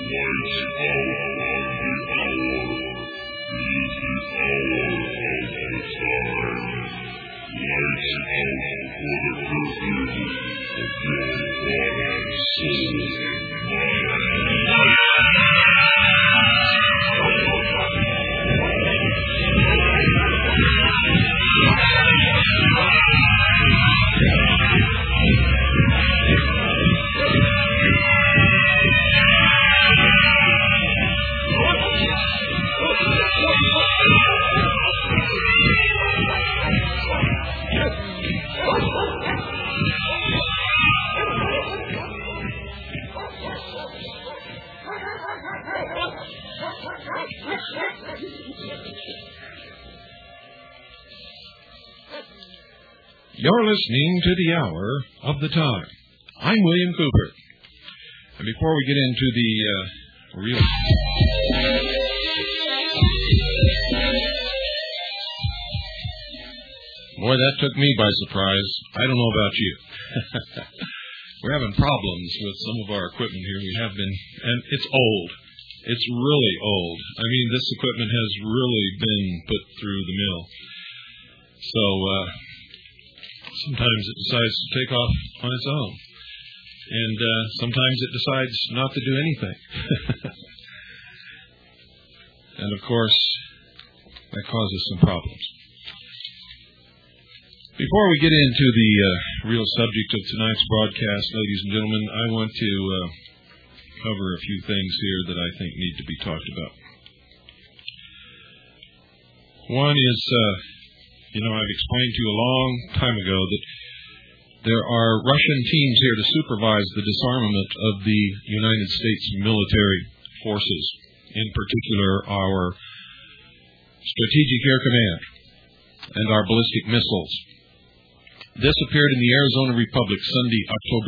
You're listening to the Hour of the Time. I'm William Cooper. And before we get into the real... Boy, that took me by surprise. I don't know about you. We're having problems with some of our equipment here. We have been, and it's old. It's really old. I mean, this equipment has really been put through the mill. So, sometimes it decides to take off on its own. And sometimes it decides not to do anything. And, of course, that causes some problems. Before we get into the real subject of tonight's broadcast, ladies and gentlemen, I want to cover a few things here that I think need to be talked about. One is... I've explained to you a long time ago that there are Russian teams here to supervise the disarmament of the United States military forces, in particular our Strategic Air Command and our ballistic missiles. This appeared in the Arizona Republic Sunday, October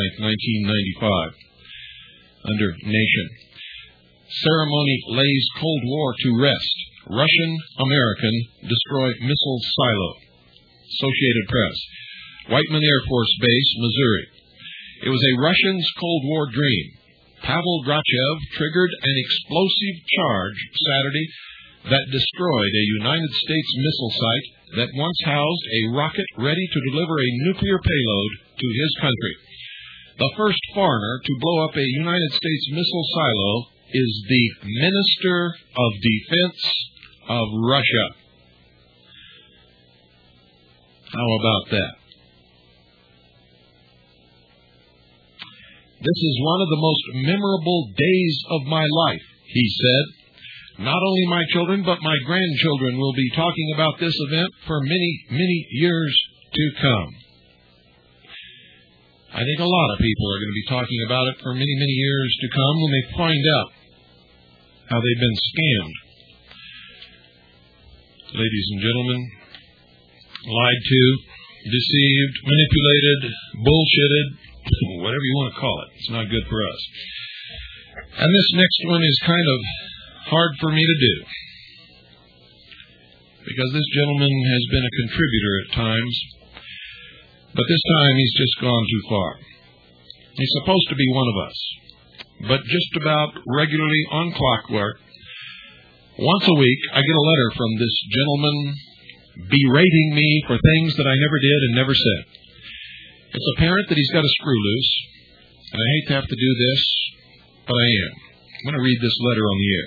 29, 1995, under Nation. Ceremony lays Cold War to rest. Russian-American destroy missile silo. Associated Press. Whiteman Air Force Base, Missouri. It was a Russian's Cold War dream. Pavel Grachev triggered an explosive charge Saturday that destroyed a United States missile site that once housed a rocket ready to deliver a nuclear payload to his country. The first foreigner to blow up a United States missile silo is the Minister of Defense of Russia. How about that? This is one of the most memorable days of my life, he said. Not only my children, but my grandchildren will be talking about this event for many, many years to come. I think a lot of people are going to be talking about it for many, many years to come when they find out how they've been scammed. Ladies and gentlemen, lied to, deceived, manipulated, bullshitted, whatever you want to call it. It's not good for us. And this next one is kind of hard for me to do, because this gentleman has been a contributor at times, but this time he's just gone too far. He's supposed to be one of us, but just about regularly on clockwork, once a week, I get a letter from this gentleman berating me for things that I never did and never said. It's apparent that he's got a screw loose, and I hate to have to do this, but I am. I'm going to read this letter on the air.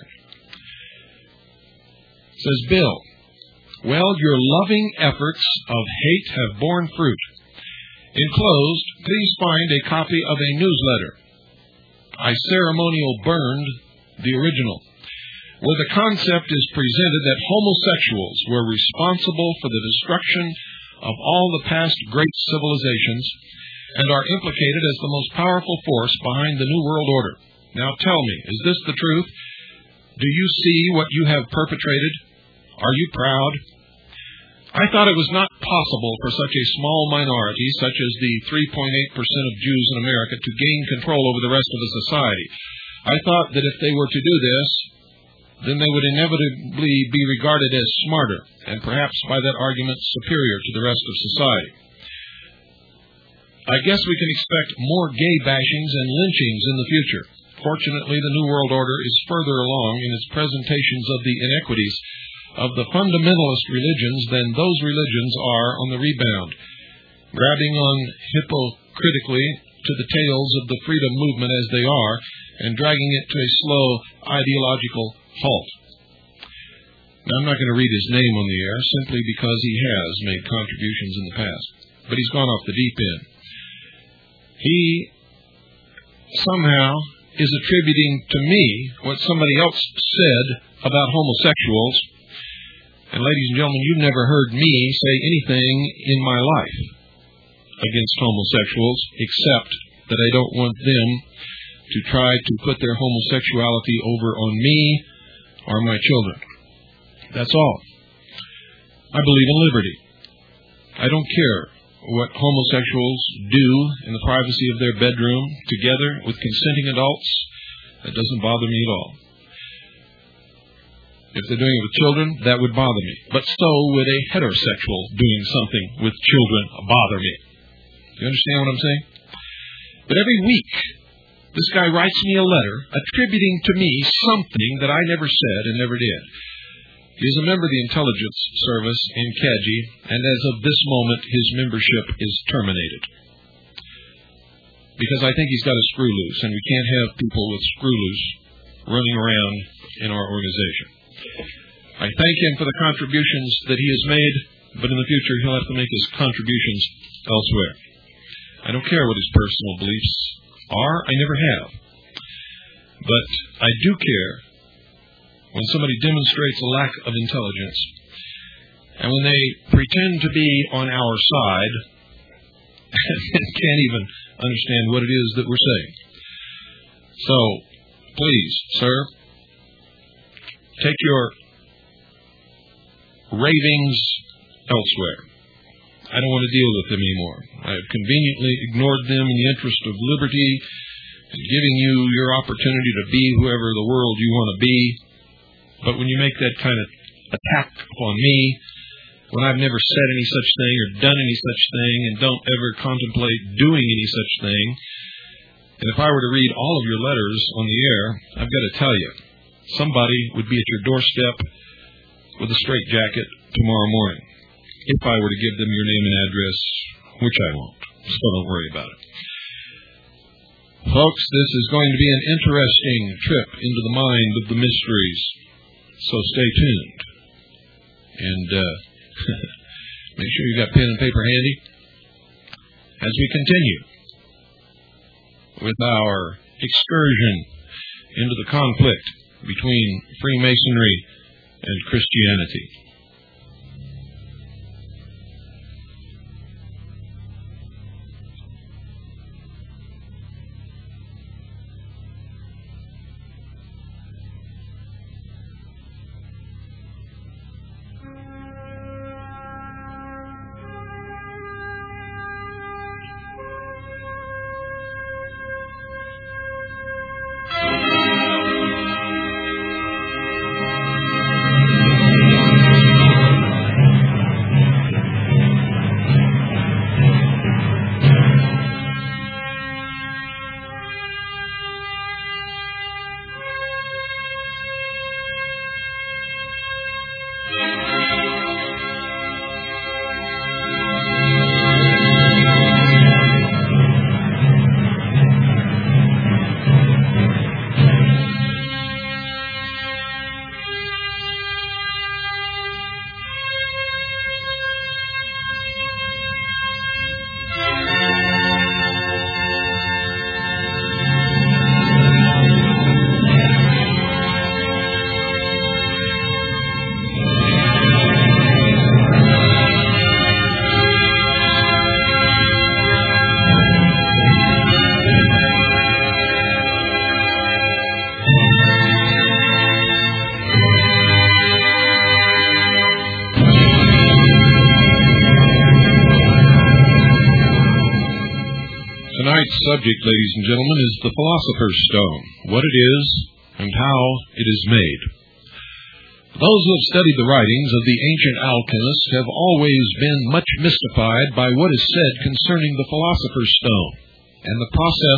It says, Bill, well, your loving efforts of hate have borne fruit. Enclosed, please find a copy of a newsletter. I ceremonial burned the original, where the concept is presented that homosexuals were responsible for the destruction of all the past great civilizations and are implicated as the most powerful force behind the New World Order. Now tell me, is this the truth? Do you see what you have perpetrated? Are you proud? I thought it was not possible for such a small minority, such as the 3.8% of Jews in America, to gain control over the rest of the society. I thought that if they were to do this, then they would inevitably be regarded as smarter, and perhaps by that argument superior to the rest of society. I guess we can expect more gay bashings and lynchings in the future. Fortunately, the New World Order is further along in its presentations of the inequities of the fundamentalist religions than those religions are on the rebound, grabbing on hypocritically to the tails of the freedom movement as they are, and dragging it to a slow ideological halt. Now, I'm not going to read his name on the air simply because he has made contributions in the past, but he's gone off the deep end. He somehow is attributing to me what somebody else said about homosexuals. And ladies and gentlemen, you've never heard me say anything in my life against homosexuals, except that I don't want them to try to put their homosexuality over on me or my children. That's all. I believe in liberty. I don't care what homosexuals do in the privacy of their bedroom together with consenting adults. That doesn't bother me at all. If they're doing it with children, that would bother me. But so would a heterosexual doing something with children bother me. You understand what I'm saying? But every week, this guy writes me a letter attributing to me something that I never said and never did. He's a member of the intelligence service in Kaji, and as of this moment, his membership is terminated. Because I think he's got a screw loose, and we can't have people with screw loose running around in our organization. I thank him for the contributions that he has made, but in the future he'll have to make his contributions elsewhere. I don't care what his personal beliefs are. I never have. But I do care when somebody demonstrates a lack of intelligence, and when they pretend to be on our side and can't even understand what it is that we're saying. So, please, sir, take your ravings elsewhere. I don't want to deal with them anymore. I have conveniently ignored them in the interest of liberty and giving you your opportunity to be whoever the world you want to be. But when you make that kind of attack upon me, when I've never said any such thing or done any such thing and don't ever contemplate doing any such thing, and if I were to read all of your letters on the air, I've got to tell you, somebody would be at your doorstep with a straitjacket tomorrow morning, if I were to give them your name and address, which I won't, so don't worry about it. Folks, this is going to be an interesting trip into the mind of the mysteries. So stay tuned, and make sure you got pen and paper handy as we continue with our excursion into the conflict between Freemasonry and Christianity. Tonight's subject, ladies and gentlemen, is the Philosopher's Stone, what it is and how it is made. Those who have studied the writings of the ancient alchemists have always been much mystified by what is said concerning the Philosopher's Stone and the process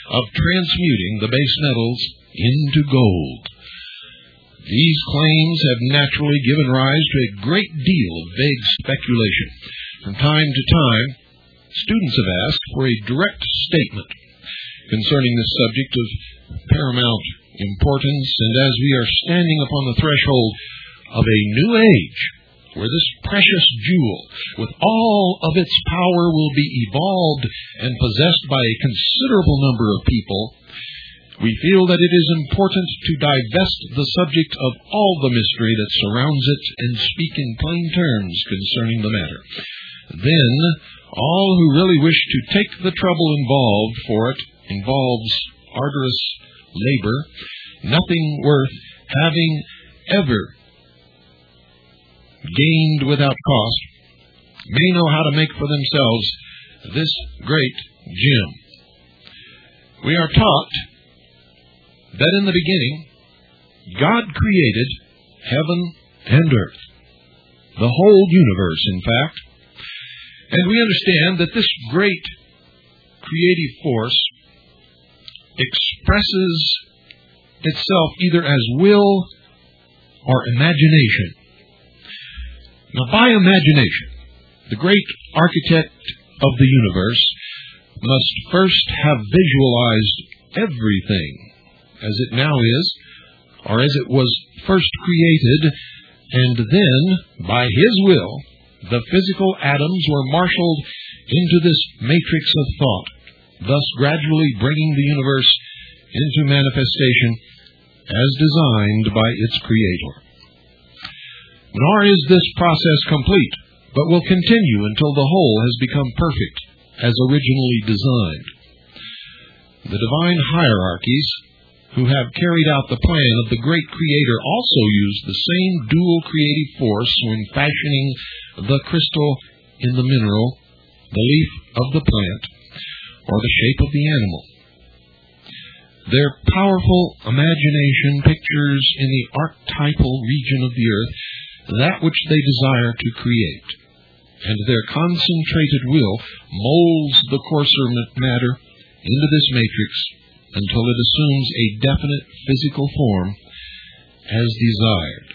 of transmuting the base metals into gold. These claims have naturally given rise to a great deal of vague speculation. From time to time, students have asked for a direct statement concerning this subject of paramount importance, and as we are standing upon the threshold of a new age, where this precious jewel, with all of its power, will be evolved and possessed by a considerable number of people, we feel that it is important to divest the subject of all the mystery that surrounds it and speak in plain terms concerning the matter. Then, all who really wish to take the trouble involved for it involves arduous labor, nothing worth having ever gained without cost, may know how to make for themselves this great gem. We are taught that in the beginning, God created heaven and earth, the whole universe, in fact. And we understand that this great creative force expresses itself either as will or imagination. Now, by imagination, the great architect of the universe must first have visualized everything as it now is, or as it was first created, and then, by His will, the physical atoms were marshaled into this matrix of thought, thus gradually bringing the universe into manifestation as designed by its Creator. Nor is this process complete, but will continue until the whole has become perfect, as originally designed. The divine hierarchies, who have carried out the plan of the great Creator, also used the same dual creative force when fashioning the crystal in the mineral, the leaf of the plant, or the shape of the animal. Their powerful imagination pictures in the archetypal region of the earth that which they desire to create, and their concentrated will molds the coarser matter into this matrix until it assumes a definite physical form as desired.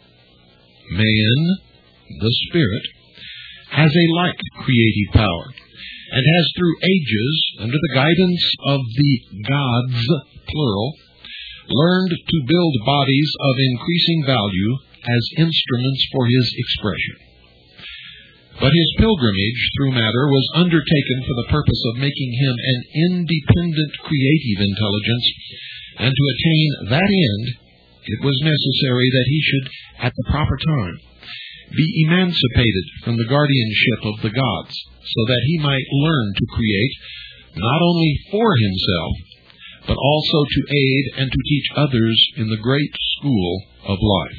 Man, the Spirit, has a like creative power, and has through ages, under the guidance of the gods, plural, learned to build bodies of increasing value as instruments for His expression. But His pilgrimage through matter was undertaken for the purpose of making Him an independent creative intelligence, and to attain that end, it was necessary that He should, at the proper time, be emancipated from the guardianship of the gods, so that He might learn to create not only for Himself, but also to aid and to teach others in the great school of life.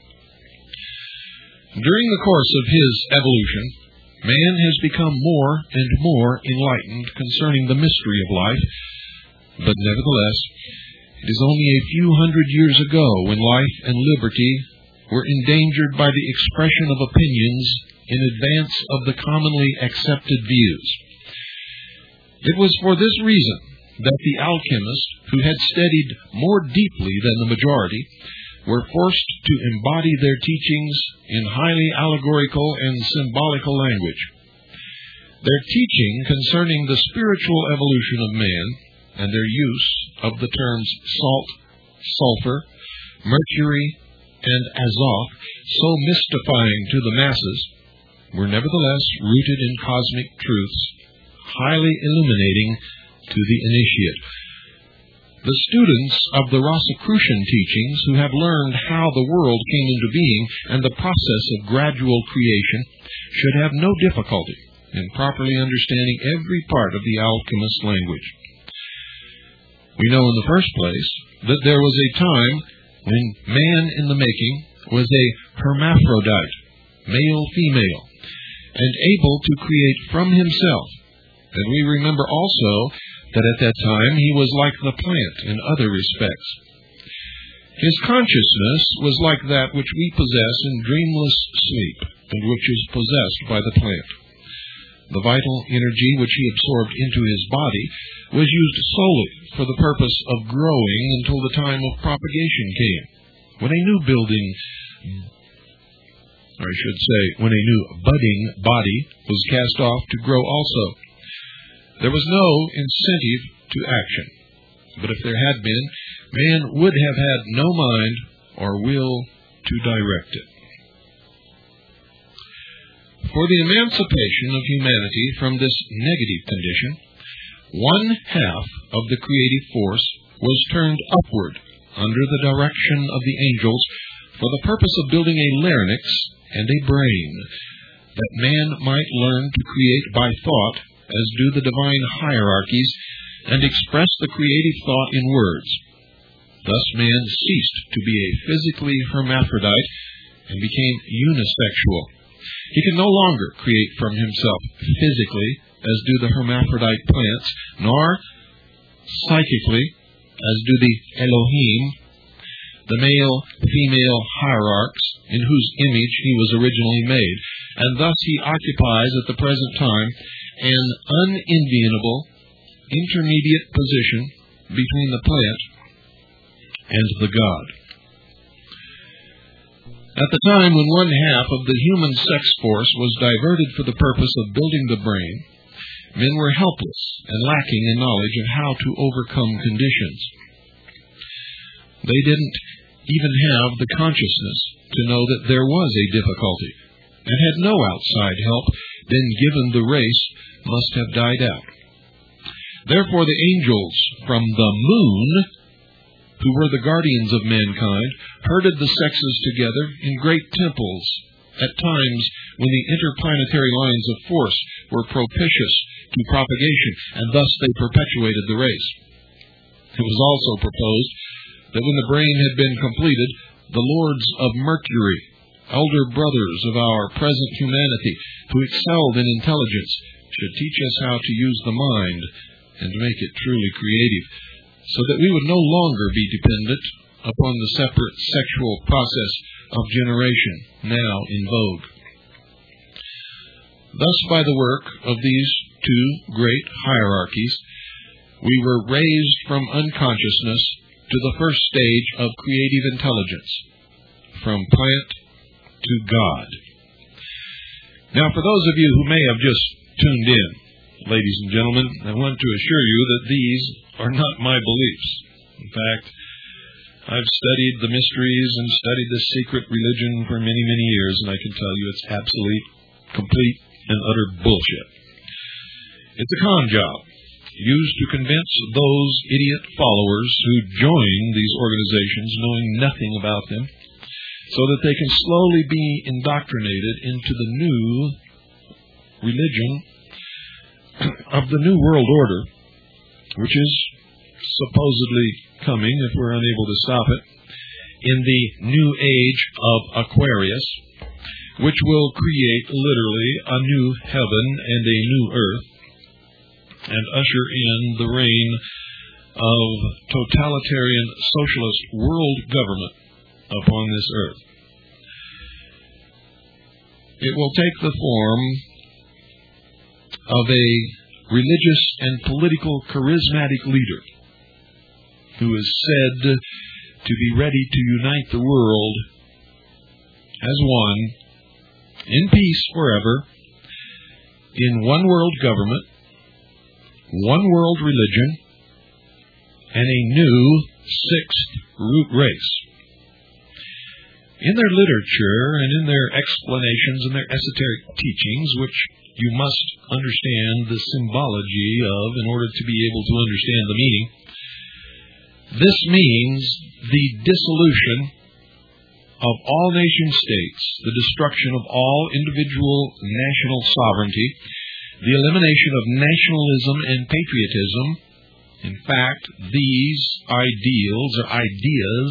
During the course of his evolution, man has become more and more enlightened concerning the mystery of life, but nevertheless, it is only a few hundred years ago when life and liberty were endangered by the expression of opinions in advance of the commonly accepted views. It was for this reason that the alchemists, who had studied more deeply than the majority, were forced to embody their teachings in highly allegorical and symbolical language. Their teaching concerning the spiritual evolution of man, and their use of the terms salt, sulfur, mercury, and azoth, so mystifying to the masses, were nevertheless rooted in cosmic truths, highly illuminating to the initiate. The students of the Rosicrucian teachings, who have learned how the world came into being and the process of gradual creation, should have no difficulty in properly understanding every part of the alchemist's language. We know in the first place that there was a time when man in the making was a hermaphrodite, male-female, and able to create from himself. And we remember also that at that time he was like the plant in other respects. His consciousness was like that which we possess in dreamless sleep, and which is possessed by the plant. The vital energy which he absorbed into his body was used solely for the purpose of growing until the time of propagation came, when a new building, or I should say, when a new budding body was cast off to grow also. There was no incentive to action, but if there had been, man would have had no mind or will to direct it. For the emancipation of humanity from this negative condition, one half of the creative force was turned upward under the direction of the angels for the purpose of building a larynx and a brain, that man might learn to create by thought, as do the divine hierarchies, and express the creative thought in words. Thus man ceased to be a physically hermaphrodite and became unisexual. He can no longer create from himself physically, as do the hermaphrodite plants, nor psychically, as do the Elohim, the male-female hierarchs, in whose image he was originally made, and thus he occupies at the present time an unenviable intermediate position between the plant and the God. At the time when one half of the human sex force was diverted for the purpose of building the brain, men were helpless and lacking in knowledge of how to overcome conditions. They didn't even have the consciousness to know that there was a difficulty, and had no outside help, then given the race must have died out. Therefore the angels from the moon, who were the guardians of mankind, herded the sexes together in great temples at times when the interplanetary lines of force were propitious to propagation, and thus they perpetuated the race. It was also proposed that when the brain had been completed, the lords of Mercury, elder brothers of our present humanity, who excelled in intelligence, should teach us how to use the mind and make it truly creative, so that we would no longer be dependent upon the separate sexual process of generation now in vogue. Thus, by the work of these two great hierarchies, we were raised from unconsciousness to the first stage of creative intelligence, from plant to God. Now, for those of you who may have just tuned in, ladies and gentlemen, I want to assure you that these are not my beliefs. In fact, I've studied the mysteries and studied this secret religion for many, many years, and I can tell you it's absolute, complete, and utter bullshit. It's a con job used to convince those idiot followers who join these organizations, knowing nothing about them, so that they can slowly be indoctrinated into the new religion of the New World Order, which is supposedly coming, if we're unable to stop it, in the new age of Aquarius, which will create literally a new heaven and a new earth, and usher in the reign of totalitarian socialist world government upon this earth. It will take the form of a religious and political charismatic leader who is said to be ready to unite the world as one, in peace forever, in one world government, one world religion, and a new sixth root race. In their literature and in their explanations and their esoteric teachings, which you must understand the symbology of in order to be able to understand the meaning, this means the dissolution of all nation states, the destruction of all individual national sovereignty, the elimination of nationalism and patriotism. In fact, these ideals or ideas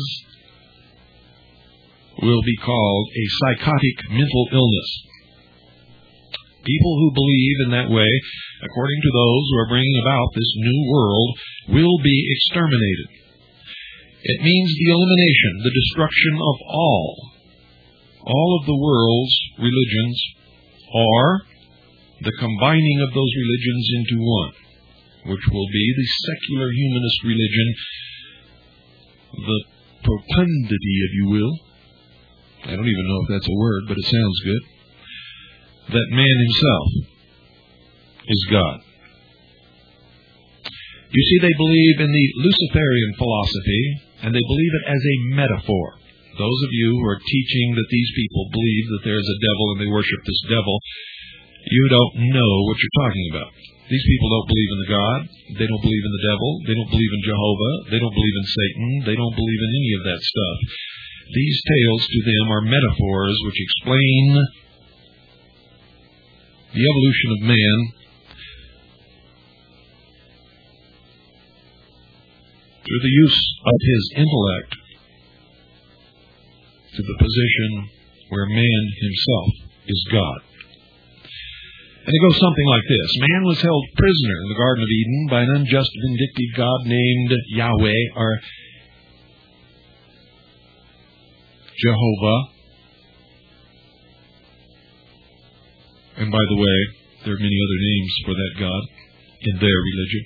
will be called a psychotic mental illness. People who believe in that way, according to those who are bringing about this new world, will be exterminated. It means the elimination, the destruction of all of the world's religions, or the combining of those religions into one, which will be the secular humanist religion, the profundity, if you will. I don't even know if that's a word, but it sounds good. That man himself is God. You see, they believe in the Luciferian philosophy, and they believe it as a metaphor. Those of you who are teaching that these people believe that there is a devil and they worship this devil, you don't know what you're talking about. These people don't believe in the God. They don't believe in the devil. They don't believe in Jehovah. They don't believe in Satan. They don't believe in any of that stuff. These tales to them are metaphors which explain the evolution of man through the use of his intellect to the position where man himself is God. And it goes something like this. Man was held prisoner in the Garden of Eden by an unjust, vindictive God named Yahweh, or Jehovah. And by the way, there are many other names for that God in their religion.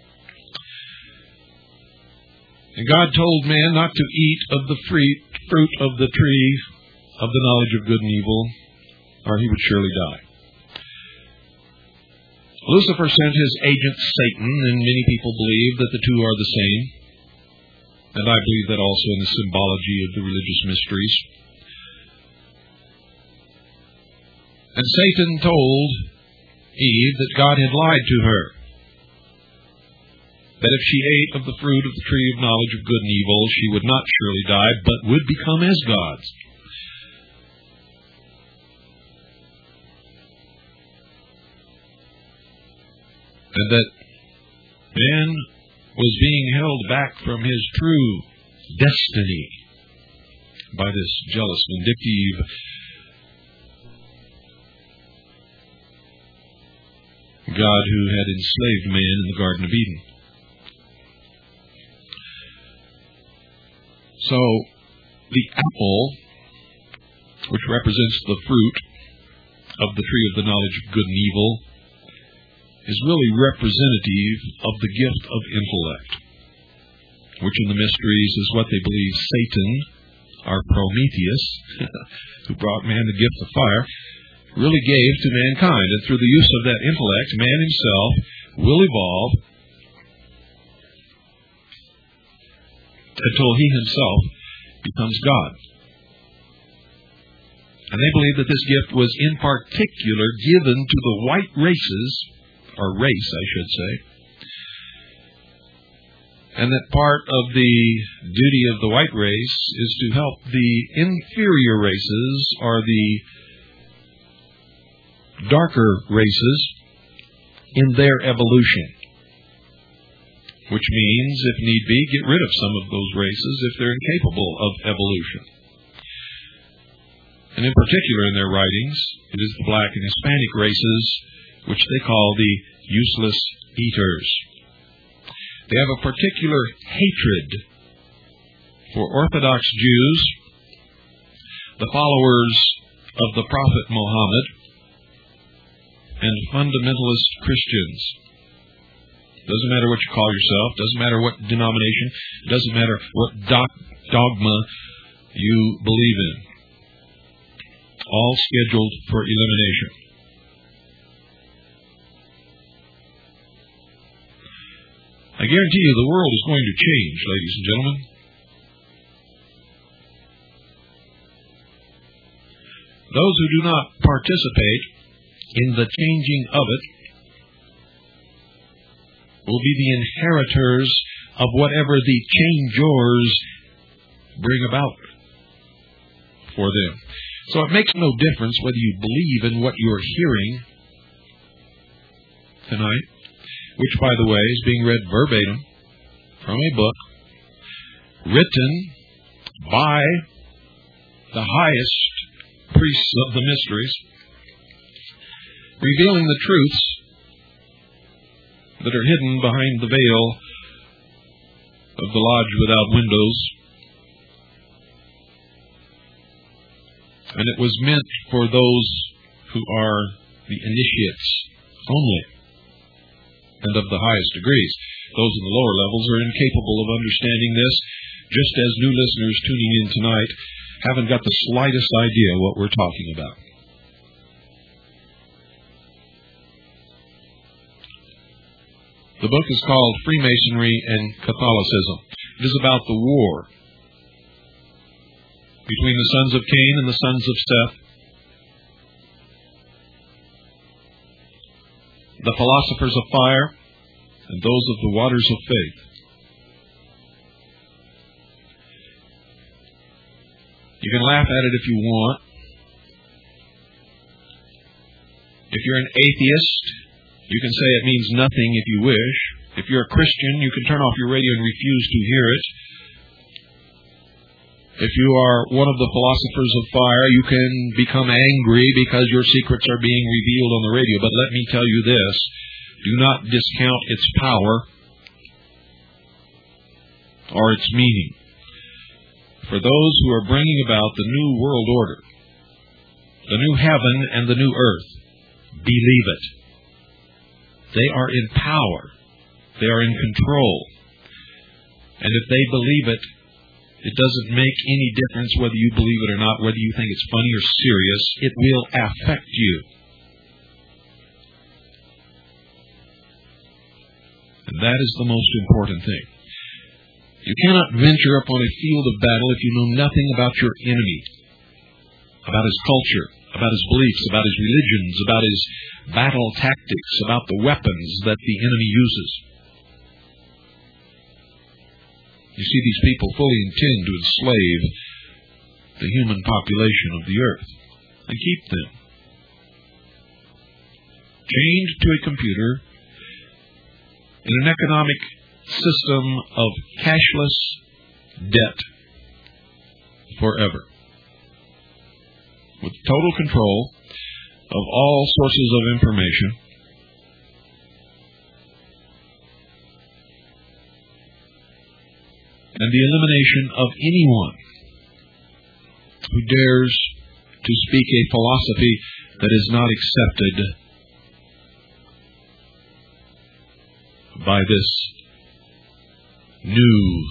And God told man not to eat of the fruit of the tree of the knowledge of good and evil, or he would surely die. Lucifer sent his agent Satan, and many people believe that the two are the same. And I believe that also in the symbology of the religious mysteries. And Satan told Eve that God had lied to her, that if she ate of the fruit of the tree of knowledge of good and evil, she would not surely die, but would become as gods. And that man was being held back from his true destiny by this jealous, vindictive God who had enslaved man in the Garden of Eden. So, the apple, which represents the fruit of the tree of the knowledge of good and evil, is really representative of the gift of intellect, which in the mysteries is what they believe Satan, or Prometheus, who brought man the gift of fire, really gave to mankind. And through the use of that intellect, man himself will evolve until he himself becomes God. And they believe that this gift was in particular given to the white races, or race, I should say, and that part of the duty of the white race is to help the inferior races, or the darker races, in their evolution. Which means, if need be, get rid of some of those races if they're incapable of evolution. And in particular in their writings, it is the black and Hispanic races, which they call the useless eaters. They have a particular hatred for Orthodox Jews, the followers of the Prophet Muhammad, and fundamentalist Christians. Doesn't matter what you call yourself, doesn't matter what denomination, doesn't matter what dogma you believe in. All scheduled for elimination. I guarantee you the world is going to change, ladies and gentlemen. Those who do not participate in the changing of it will be the inheritors of whatever the changers bring about for them. So it makes no difference whether you believe in what you're hearing tonight, which, by the way, is being read verbatim from a book written by the highest priests of the mysteries, revealing the truths that are hidden behind the veil of the lodge without windows. And it was meant for those who are the initiates only, and of the highest degrees. Those in the lower levels are incapable of understanding this, just as new listeners tuning in tonight haven't got the slightest idea what we're talking about. The book is called Freemasonry and Catholicism. It is about the war between the sons of Cain and the sons of Seth, the philosophers of fire and those of the waters of faith. You can laugh at it if you want. If you're an atheist, you can say it means nothing if you wish. If you're a Christian, you can turn off your radio and refuse to hear it. If you are one of the philosophers of fire, you can become angry because your secrets are being revealed on the radio. But let me tell you this, do not discount its power or its meaning. For those who are bringing about the new world order, the new heaven and the new earth, believe it. They are in power. They are in control. And if they believe it, it doesn't make any difference whether you believe it or not, whether you think it's funny or serious. It will affect you. And that is the most important thing. You cannot venture upon a field of battle if you know nothing about your enemy, about his culture, about his beliefs, about his religions, about his battle tactics, about the weapons that the enemy uses. You see, these people fully intend to enslave the human population of the earth and keep them chained to a computer in an economic system of cashless debt forever, with total control of all sources of information, and the elimination of anyone who dares to speak a philosophy that is not accepted by this new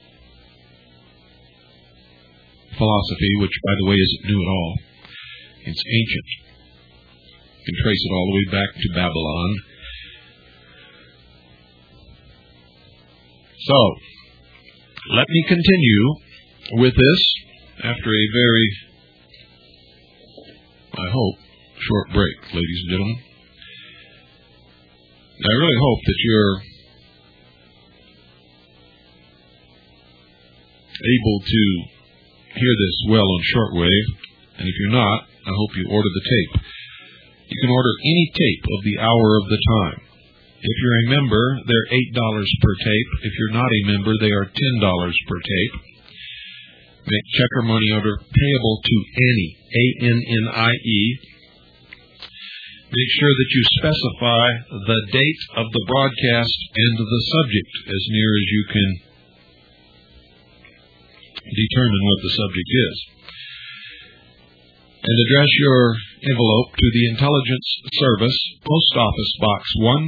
philosophy, which, by the way, isn't new at all. It's ancient. You can trace it all the way back to Babylon. So, let me continue with this after a very, I hope, short break, ladies and gentlemen. I really hope that you're able to hear this well on shortwave, and if you're not, I hope you order the tape. You can order any tape of the hour of the time. If you're a member, they're $8 per tape. If you're not a member, they are $10 per tape. Make check or money order payable to Annie, A-N-N-I-E. Make sure that you specify the date of the broadcast and the subject as near as you can determine what the subject is. And address your envelope to the Intelligence Service, Post Office Box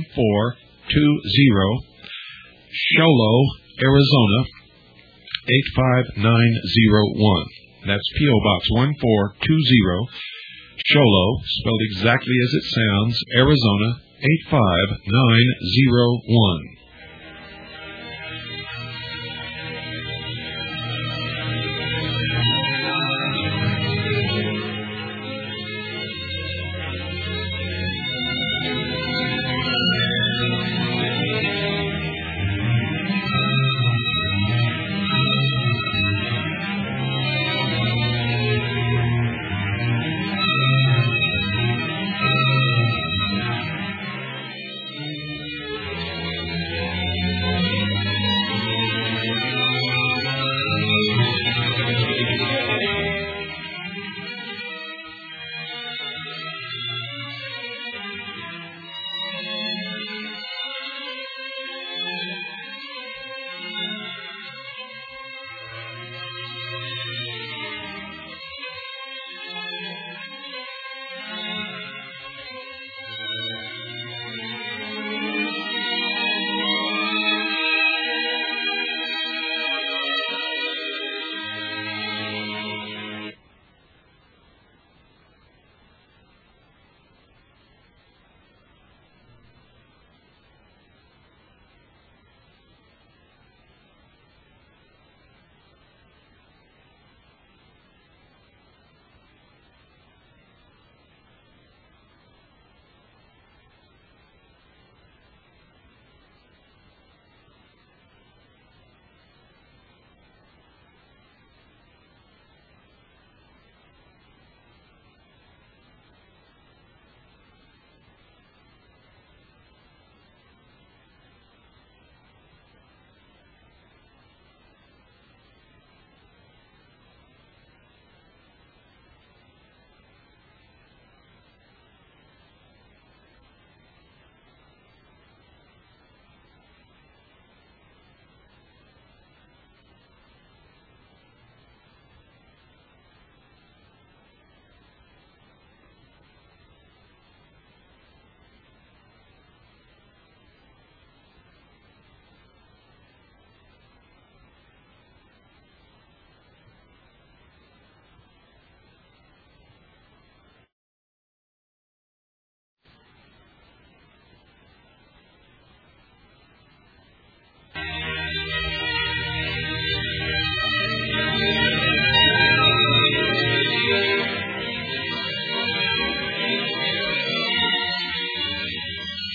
1420, Sholo, Arizona, 85901. That's P.O. Box 1420, Sholo, spelled exactly as it sounds, Arizona, 85901.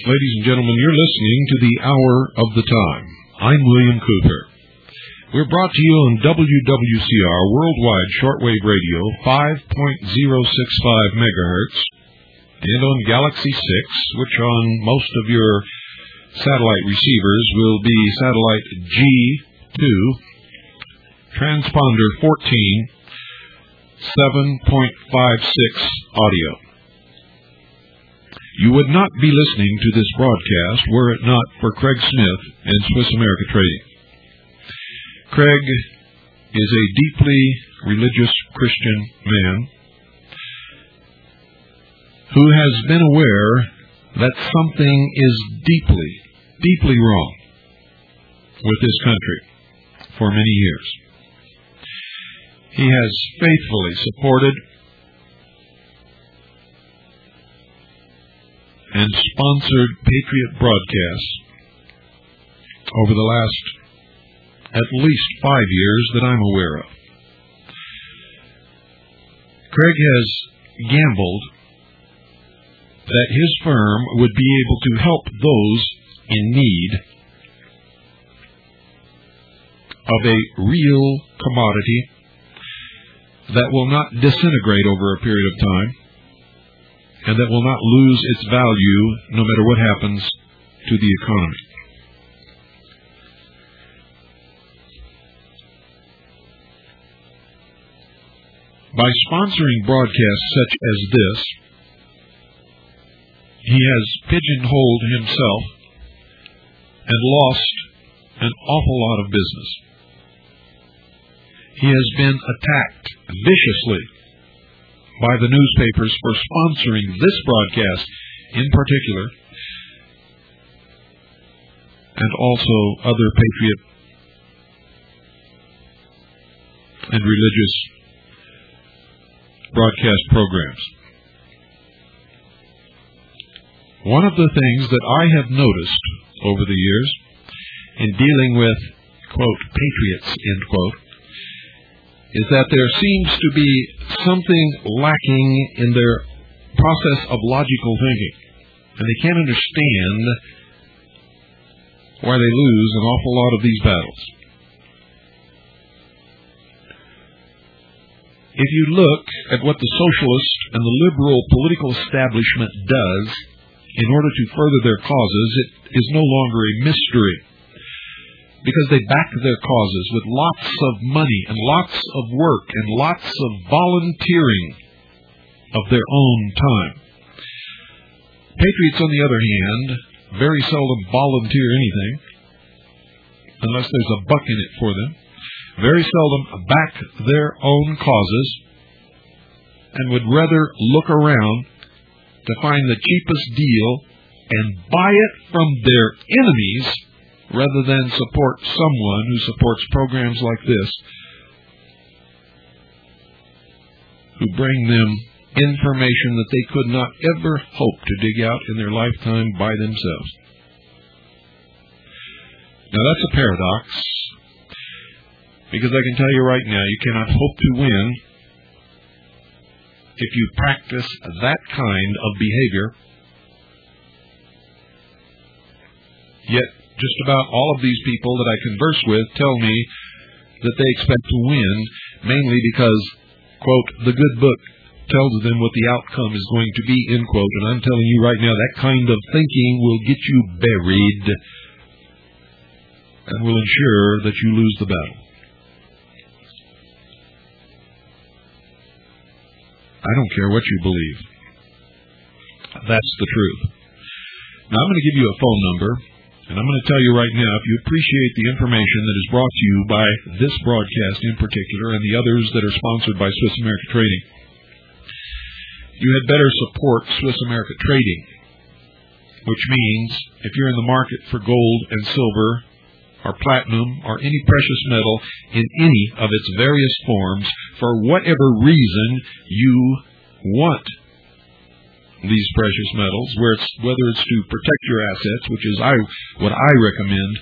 Ladies and gentlemen, you're listening to the Hour of the Time. I'm William Cooper. We're brought to you on WWCR Worldwide Shortwave Radio, 5.065 megahertz, and on Galaxy 6, which on most of your satellite receivers will be satellite G2, transponder 14, 7.56 audio. You would not be listening to this broadcast were it not for Craig Smith and Swiss America Trading. Craig is a deeply religious Christian man who has been aware that something is deeply, deeply wrong with this country for many years. He has faithfully supported and sponsored Patriot broadcasts over the last at least 5 years that I'm aware of. Craig has gambled that his firm would be able to help those in need of a real commodity that will not disintegrate over a period of time, and that will not lose its value no matter what happens to the economy. By sponsoring broadcasts such as this, he has pigeonholed himself and lost an awful lot of business. He has been attacked viciously by the newspapers for sponsoring this broadcast in particular, and also other patriot and religious broadcast programs. One of the things that I have noticed over the years in dealing with, quote, patriots, end quote, is that there seems to be something lacking in their process of logical thinking. And they can't understand why they lose an awful lot of these battles. If you look at what the socialist and the liberal political establishment does in order to further their causes, it is no longer a mystery, because they back their causes with lots of money and lots of work and lots of volunteering of their own time. Patriots, on the other hand, very seldom volunteer anything unless there's a buck in it for them. Very seldom back their own causes and would rather look around to find the cheapest deal and buy it from their enemies rather than support someone who supports programs like this, who bring them information that they could not ever hope to dig out in their lifetime by themselves. Now that's a paradox, because I can tell you right now, you cannot hope to win if you practice that kind of behavior. Yet just about all of these people that I converse with tell me that they expect to win, mainly because, quote, the good book tells them what the outcome is going to be, end quote. And I'm telling you right now, that kind of thinking will get you buried and will ensure that you lose the battle. I don't care what you believe. That's the truth. Now, I'm going to give you a phone number, and I'm going to tell you right now, if you appreciate the information that is brought to you by this broadcast in particular and the others that are sponsored by Swiss America Trading, you had better support Swiss America Trading, which means if you're in the market for gold and silver or platinum or any precious metal in any of its various forms, for whatever reason you want these precious metals, whether it's to protect your assets, which is what I recommend,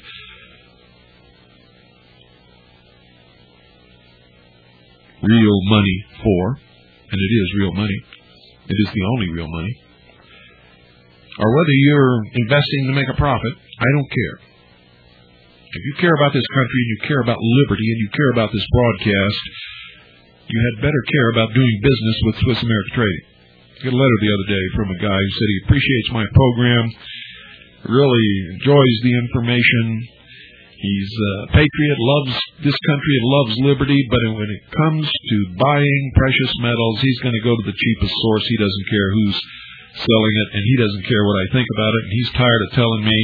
real money for, and it is real money. It is the only real money. or whether you're investing to make a profit, I don't care. If you care about this country and you care about liberty and you care about this broadcast, you had better care about doing business with Swiss America Trading. I got a letter the other day from a guy who said he appreciates my program, really enjoys the information. He's a patriot, loves this country and loves liberty, but when it comes to buying precious metals, he's going to go to the cheapest source. He doesn't care who's selling it, and he doesn't care what I think about it, and he's tired of telling me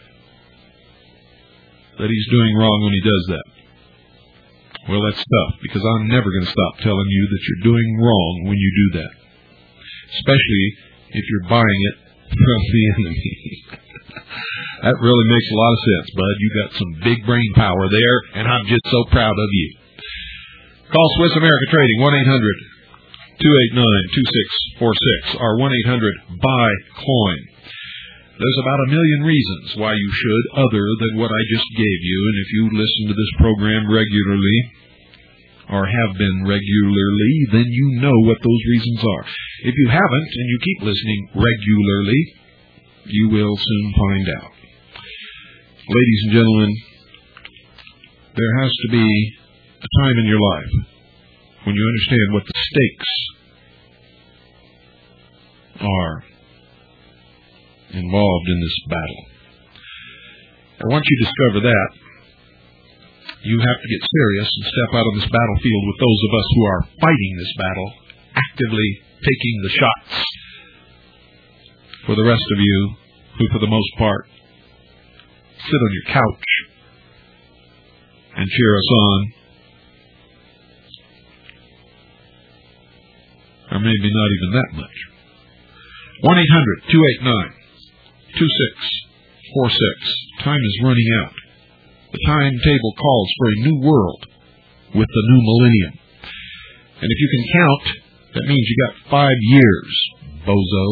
that he's doing wrong when he does that. Well, that's tough, because I'm never going to stop telling you that you're doing wrong when you do that, especially if you're buying it from the enemy. That really makes a lot of sense, bud. You got some big brain power there, and I'm just so proud of you. Call Swiss America Trading, 1-800-289-2646, or 1-800-BUY-COIN. There's about a million reasons why you should, other than what I just gave you. And if you listen to this program regularly, or have been regularly, then you know what those reasons are. If you haven't, and you keep listening regularly, you will soon find out. Ladies and gentlemen, there has to be a time in your life when you understand what the stakes are involved in this battle. And once you discover that, you have to get serious and step out on this battlefield with those of us who are fighting this battle, actively taking the shots. For the rest of you, who for the most part sit on your couch and cheer us on, or maybe not even that much. 1-800-289-2646. Time is running out. The timetable calls for a new world with the new millennium. And if you can count, that means you got 5 years, bozo.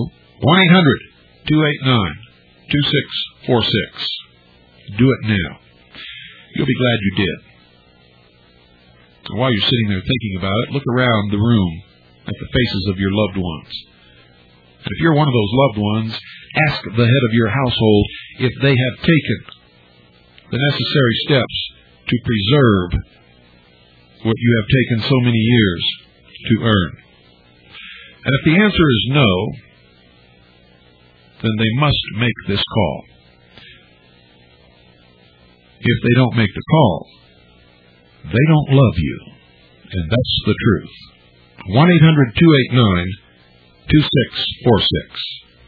1-800-289-2646. Do it now. You'll be glad you did. And while you're sitting there thinking about it, look around the room at the faces of your loved ones. And if you're one of those loved ones, ask the head of your household if they have taken the necessary steps to preserve what you have taken so many years to earn. And if the answer is no, then they must make this call. If they don't make the call, they don't love you. And that's the truth. 1-800-289-2646.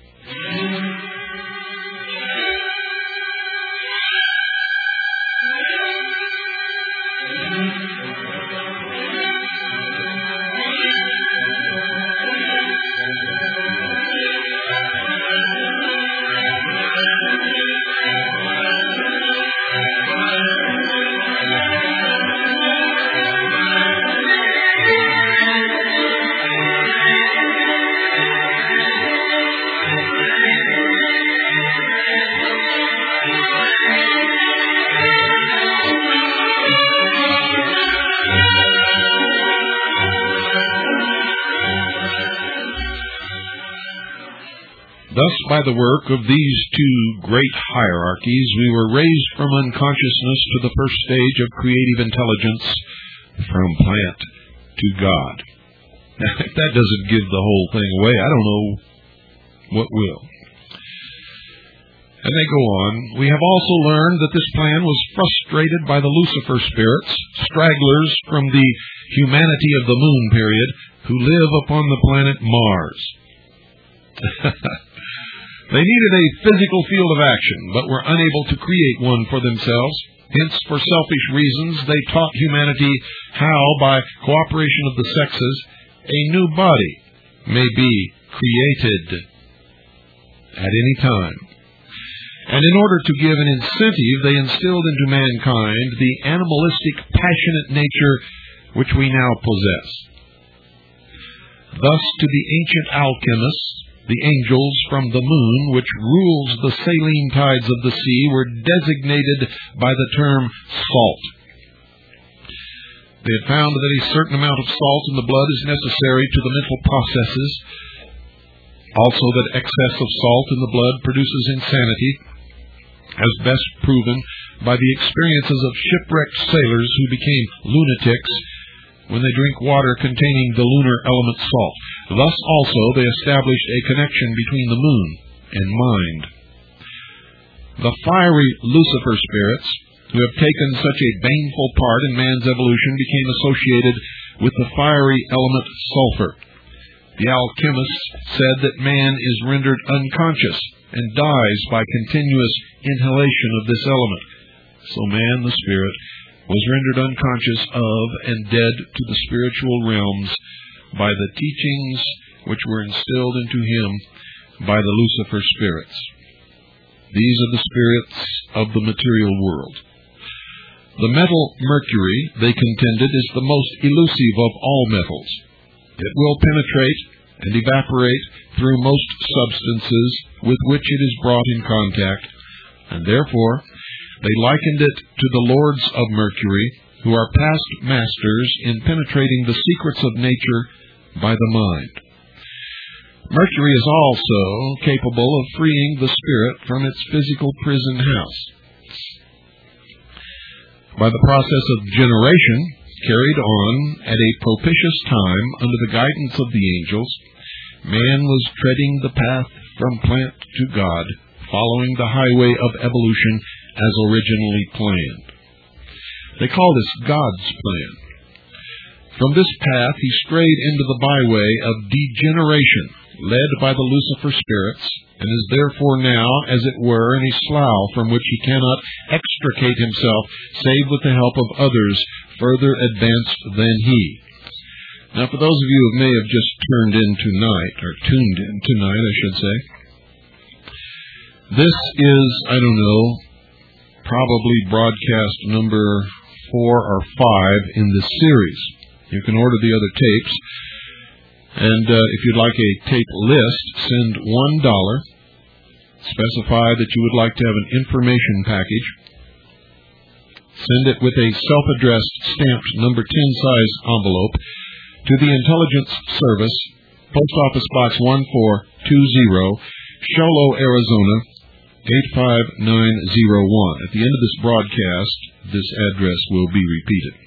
Thus, by the work of these two great hierarchies, we were raised from unconsciousness to the first stage of creative intelligence, from plant to God. Now, if that doesn't give the whole thing away, I don't know what will. And they go on. We have also learned that this plan was frustrated by the Lucifer spirits, stragglers from the humanity of the moon period, who live upon the planet Mars. They needed a physical field of action, but were unable to create one for themselves. Hence, for selfish reasons, they taught humanity how, by cooperation of the sexes, a new body may be created at any time. And in order to give an incentive, they instilled into mankind the animalistic, passionate nature which we now possess. Thus, to the ancient alchemists, the angels from the moon, which rules the saline tides of the sea, were designated by the term salt. They had found that a certain amount of salt in the blood is necessary to the mental processes Also that excess of salt in the blood produces insanity, as best proven by the experiences of shipwrecked sailors who became lunatics when they drink water containing the lunar element salt. Thus also they established a connection between the moon and mind. The fiery Lucifer spirits, who have taken such a baneful part in man's evolution, became associated with the fiery element sulfur. The alchemists said that man is rendered unconscious and dies by continuous inhalation of this element. So man, the spirit, was rendered unconscious of and dead to the spiritual realms by the teachings which were instilled into him by the Lucifer spirits. These are the spirits of the material world. The metal mercury, they contended, is the most elusive of all metals. It will penetrate and evaporate through most substances with which it is brought in contact, and therefore they likened it to the lords of mercury, who are past masters in penetrating the secrets of nature by the mind. Mercury is also capable of freeing the spirit from its physical prison house. By the process of generation, carried on at a propitious time under the guidance of the angels, man was treading the path from plant to God, following the highway of evolution as originally planned. They call this God's plan. From this path he strayed into the byway of degeneration, led by the Lucifer spirits, and is therefore now, as it were, in a slough from which he cannot extricate himself, save with the help of others further advanced than he. Now, for those of you who may have just tuned in tonight, I should say, this is, probably broadcast number 4 or 5 in this series. You can order the other tapes. And if you'd like a tape list, send $1. Specify that you would like to have an information package. Send it with a self-addressed stamped number 10 size envelope to the Intelligence Service, Post Office Box 1420, Sholo, Arizona 85901. At the end of this broadcast, this address will be repeated.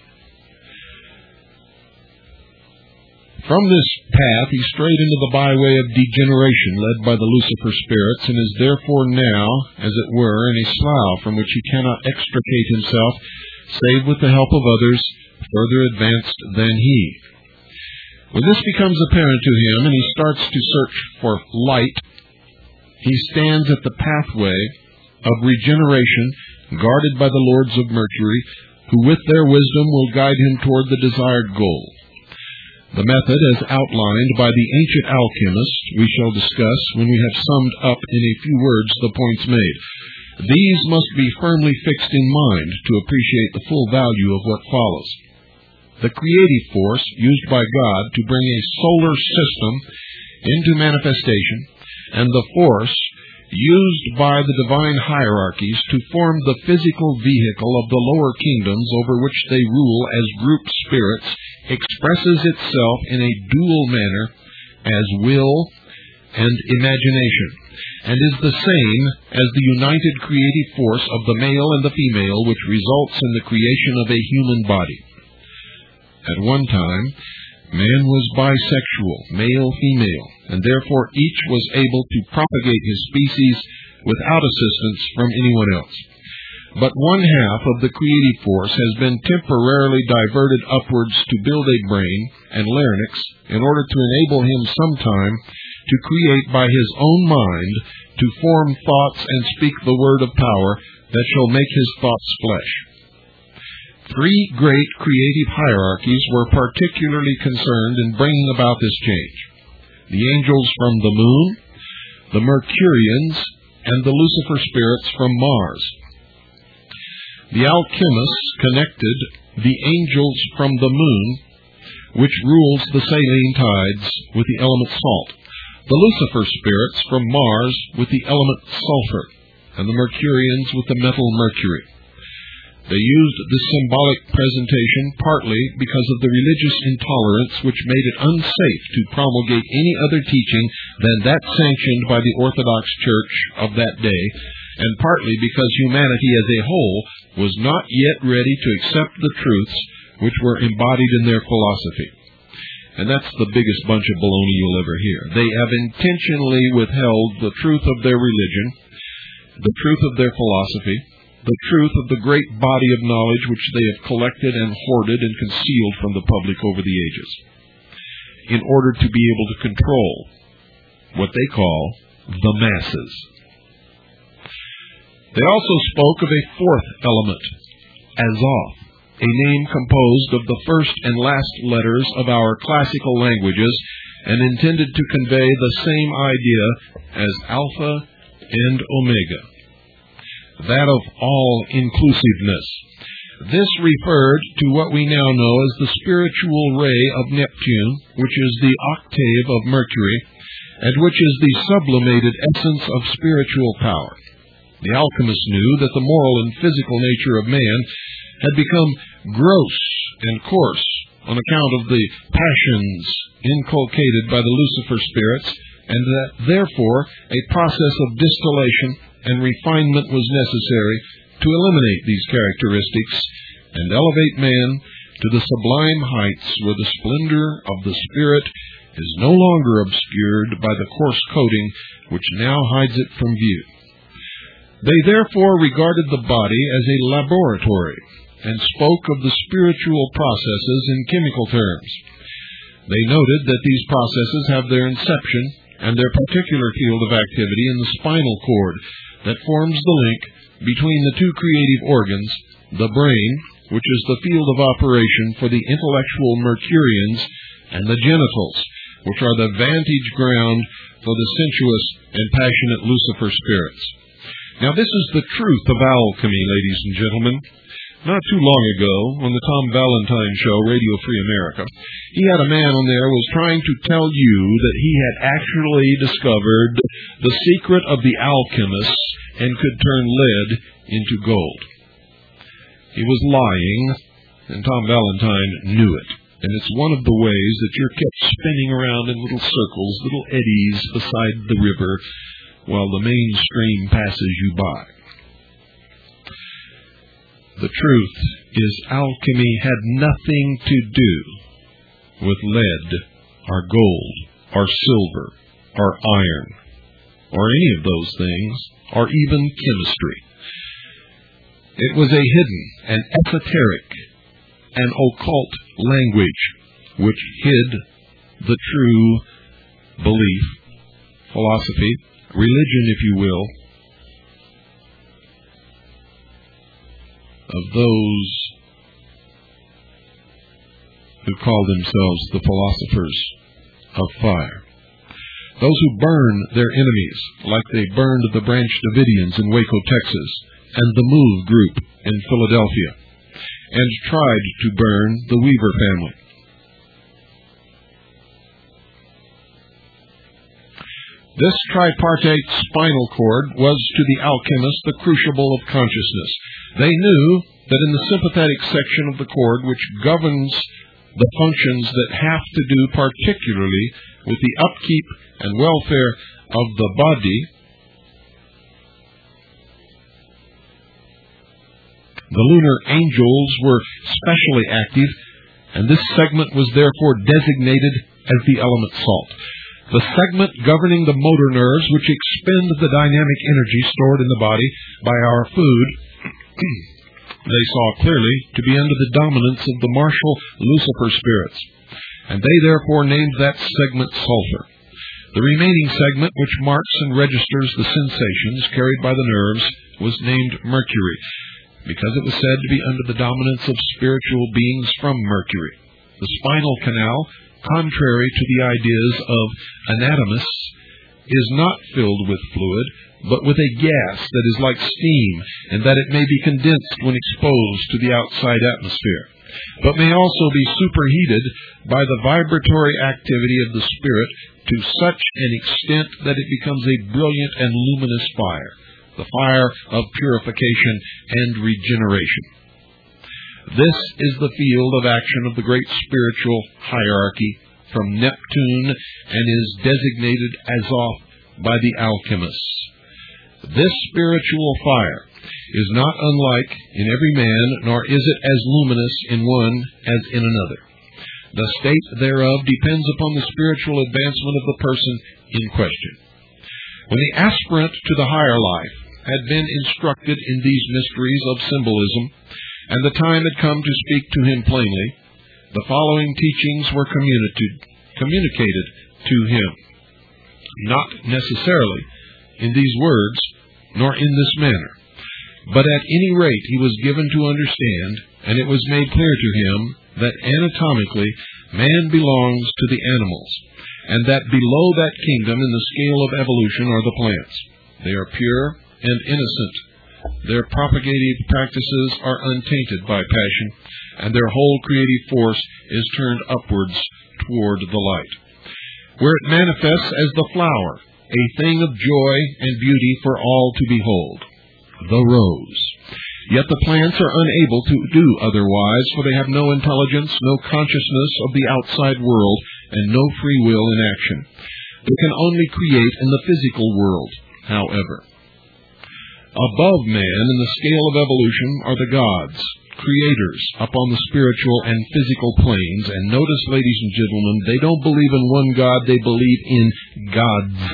From this path he strayed into the byway of degeneration, led by the Lucifer spirits, and is therefore now, as it were, in a slough from which he cannot extricate himself, save with the help of others further advanced than he. When this becomes apparent to him, and he starts to search for light, he stands at the pathway of regeneration, guarded by the lords of Mercury, who with their wisdom will guide him toward the desired goal. The method, as outlined by the ancient alchemists, we shall discuss when we have summed up in a few words the points made. These must be firmly fixed in mind to appreciate the full value of what follows. The creative force used by God to bring a solar system into manifestation, and the force used by the divine hierarchies to form the physical vehicle of the lower kingdoms over which they rule as group spirits, expresses itself in a dual manner as will and imagination, and is the same as the united creative force of the male and the female, which results in the creation of a human body. At one time, man was bisexual, male-female, and therefore each was able to propagate his species without assistance from anyone else. But one half of the creative force has been temporarily diverted upwards to build a brain and larynx in order to enable him sometime to create by his own mind, to form thoughts and speak the word of power that shall make his thoughts flesh. 3 great creative hierarchies were particularly concerned in bringing about this change: the angels from the moon, the Mercurians, and the Lucifer spirits from Mars. The alchemists connected the angels from the moon, which rules the saline tides, with the element salt, the Lucifer spirits from Mars with the element sulfur, and the Mercurians with the metal mercury. They used this symbolic presentation partly because of the religious intolerance which made it unsafe to promulgate any other teaching than that sanctioned by the Orthodox Church of that day, and partly because humanity as a whole was not yet ready to accept the truths which were embodied in their philosophy. And that's the biggest bunch of baloney you'll ever hear. They have intentionally withheld the truth of their religion, the truth of their philosophy, the truth of the great body of knowledge which they have collected and hoarded and concealed from the public over the ages, in order to be able to control what they call the masses. They also spoke of a fourth element, Azoth, a name composed of the first and last letters of our classical languages and intended to convey the same idea as Alpha and Omega, that of all-inclusiveness. This referred to what we now know as the spiritual ray of Neptune, which is the octave of Mercury, and which is the sublimated essence of spiritual power. The alchemists knew that the moral and physical nature of man had become gross and coarse on account of the passions inculcated by the Lucifer spirits, and that, therefore, a process of distillation and refinement was necessary to eliminate these characteristics and elevate man to the sublime heights where the splendor of the spirit is no longer obscured by the coarse coating which now hides it from view. They therefore regarded the body as a laboratory and spoke of the spiritual processes in chemical terms. They noted that these processes have their inception and their particular field of activity in the spinal cord that forms the link between the two creative organs, the brain, which is the field of operation for the intellectual Mercurians, and the genitals, which are the vantage ground for the sensuous and passionate Lucifer spirits. Now, this is the truth of alchemy, ladies and gentlemen. Not too long ago, on the Tom Valentine Show, Radio Free America, he had a man on there who was trying to tell you that he had actually discovered the secret of the alchemists and could turn lead into gold. He was lying, and Tom Valentine knew it. And it's one of the ways that you're kept spinning around in little circles, little eddies beside the river, while the main stream passes you by. The truth is, alchemy had nothing to do with lead, or gold, or silver, or iron, or any of those things, or even chemistry. It was a hidden and esoteric and occult language which hid the true belief, philosophy, religion, if you will, of those who call themselves the philosophers of fire. Those who burn their enemies, like they burned the Branch Davidians in Waco, Texas, and the Move group in Philadelphia, and tried to burn the Weaver family. This tripartite spinal cord was to the alchemist the crucible of consciousness. They knew that in the sympathetic section of the cord, which governs the functions that have to do particularly with the upkeep and welfare of the body, the lunar angels were specially active, and this segment was therefore designated as the element salt. The segment governing the motor nerves, which expend the dynamic energy stored in the body by our food, they saw clearly to be under the dominance of the martial Lucifer spirits, and they therefore named that segment sulfur. The remaining segment, which marks and registers the sensations carried by the nerves, was named mercury, because it was said to be under the dominance of spiritual beings from Mercury. The spinal canal, contrary to the ideas of anatomists, is not filled with fluid, but with a gas that is like steam, and that it may be condensed when exposed to the outside atmosphere, but may also be superheated by the vibratory activity of the spirit to such an extent that it becomes a brilliant and luminous fire, the fire of purification and regeneration. This is the field of action of the great spiritual hierarchy from Neptune and is designated Azoth by the alchemists. This spiritual fire is not unlike in every man, nor is it as luminous in one as in another. The state thereof depends upon the spiritual advancement of the person in question. When the aspirant to the higher life had been instructed in these mysteries of symbolism, and the time had come to speak to him plainly, the following teachings were communicated to him, not necessarily in these words, nor in this manner, but at any rate he was given to understand, and it was made clear to him, that anatomically man belongs to the animals, and that below that kingdom in the scale of evolution are the plants. They are pure and innocent. Their propagative practices are untainted by passion, and their whole creative force is turned upwards toward the light, where it manifests as the flower, a thing of joy and beauty for all to behold, the rose. Yet the plants are unable to do otherwise, for they have no intelligence, no consciousness of the outside world, and no free will in action. They can only create in the physical world, however. Above man in the scale of evolution are the gods, creators upon the spiritual and physical planes. And notice, ladies and gentlemen, they don't believe in one God, they believe in gods.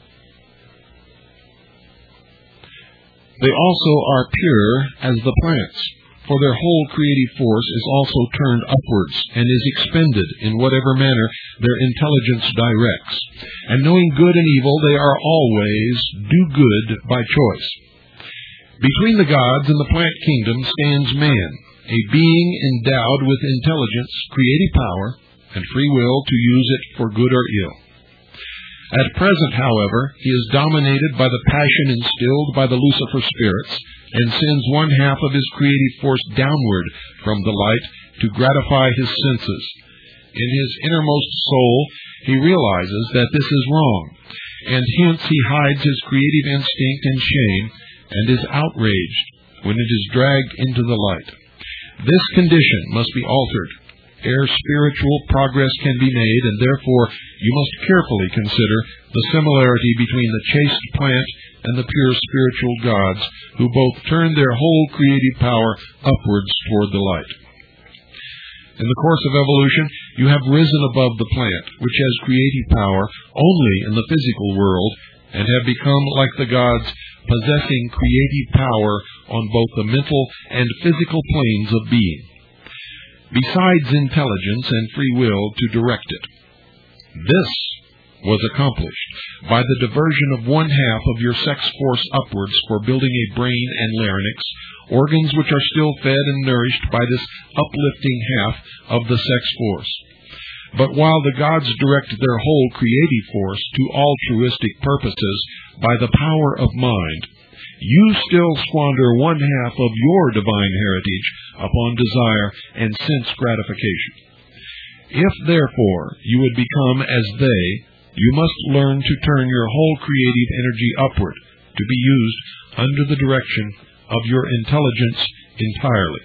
They also are pure as the plants, for their whole creative force is also turned upwards and is expended in whatever manner their intelligence directs. And knowing good and evil, they are always do good by choice. Between the gods and the plant kingdom stands man, a being endowed with intelligence, creative power, and free will to use it for good or ill. At present, however, he is dominated by the passion instilled by the Lucifer spirits, and sends one half of his creative force downward from the light to gratify his senses. In his innermost soul, he realizes that this is wrong, and hence he hides his creative instinct in shame, and is outraged when it is dragged into the light. This condition must be altered ere spiritual progress can be made, and therefore you must carefully consider the similarity between the chaste plant and the pure spiritual gods, who both turn their whole creative power upwards toward the light. In the course of evolution, you have risen above the plant, which has creative power only in the physical world, and have become like the gods, possessing creative power on both the mental and physical planes of being, besides intelligence and free will to direct it. This was accomplished by the diversion of one half of your sex force upwards for building a brain and larynx, organs which are still fed and nourished by this uplifting half of the sex force. But while the gods direct their whole creative force to altruistic purposes by the power of mind, you still squander one half of your divine heritage upon desire and sense gratification. If, therefore, you would become as they, you must learn to turn your whole creative energy upward, to be used under the direction of your intelligence entirely.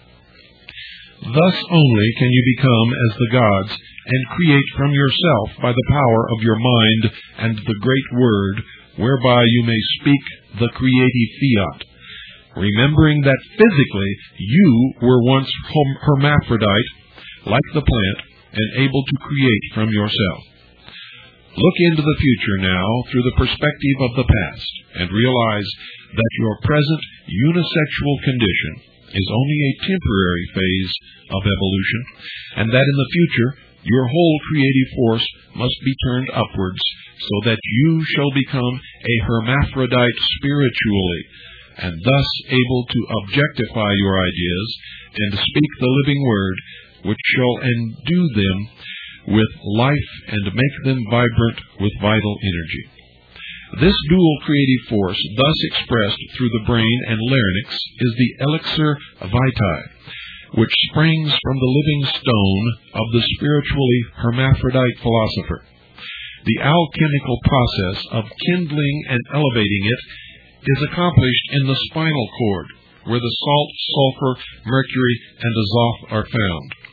Thus only can you become as the gods, and create from yourself by the power of your mind and the great word, whereby you may speak the creative fiat, remembering that physically you were once hermaphrodite, like the plant, and able to create from yourself. Look into the future now through the perspective of the past, and realize that your present unisexual condition is only a temporary phase of evolution, and that in the future your whole creative force must be turned upwards, so that you shall become a hermaphrodite spiritually, and thus able to objectify your ideas and speak the living word, which shall endue them with life and make them vibrant with vital energy. This dual creative force, thus expressed through the brain and larynx, is the elixir vitae, which springs from the living stone of the spiritually hermaphrodite philosopher. The alchemical process of kindling and elevating it is accomplished in the spinal cord, where the salt, sulfur, mercury, and azoth are found.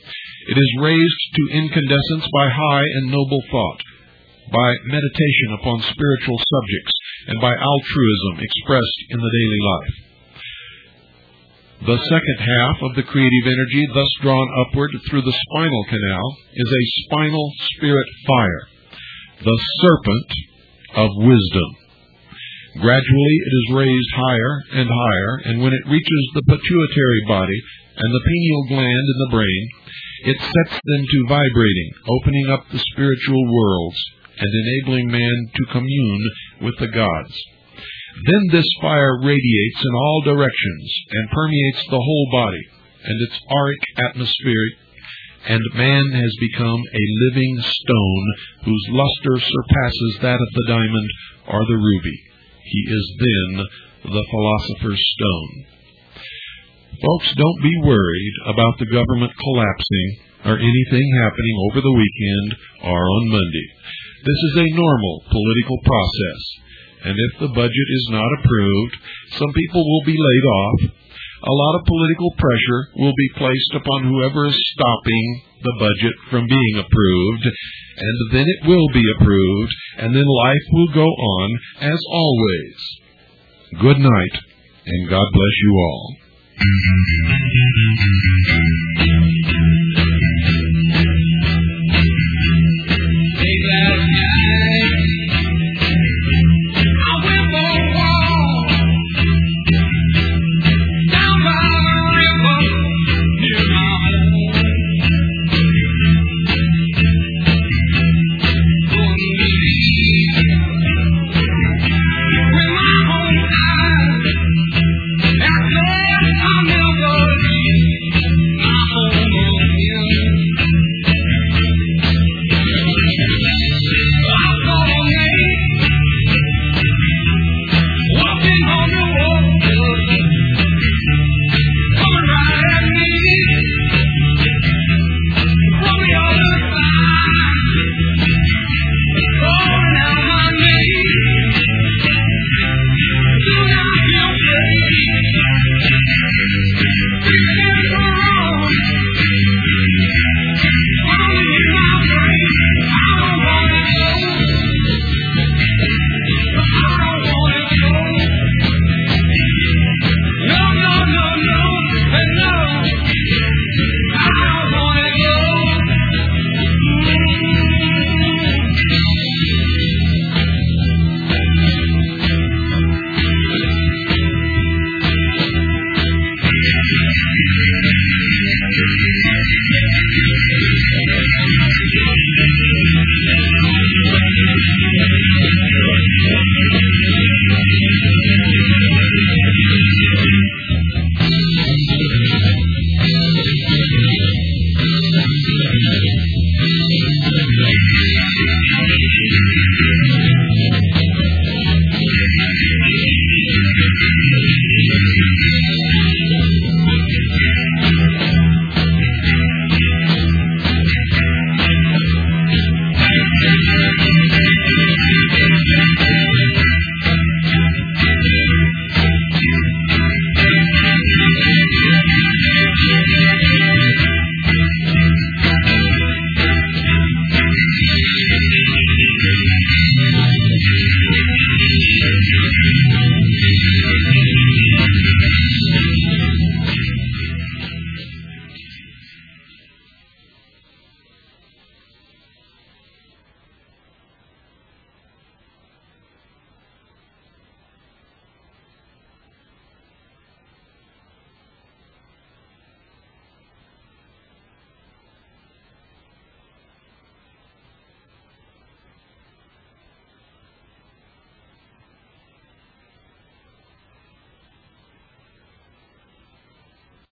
It is raised to incandescence by high and noble thought, by meditation upon spiritual subjects, and by altruism expressed in the daily life. The second half of the creative energy, thus drawn upward through the spinal canal, is a spinal spirit fire, the serpent of wisdom. Gradually it is raised higher and higher, and when it reaches the pituitary body and the pineal gland in the brain, it sets them to vibrating, opening up the spiritual worlds and enabling man to commune with the gods. Then this fire radiates in all directions and permeates the whole body and its auric atmosphere, and man has become a living stone whose luster surpasses that of the diamond or the ruby. He is then the philosopher's stone. Folks, don't be worried about the government collapsing or anything happening over the weekend or on Monday. This is a normal political process, and if the budget is not approved, some people will be laid off. A lot of political pressure will be placed upon whoever is stopping the budget from being approved, and then it will be approved, and then life will go on as always. Good night, and God bless you all.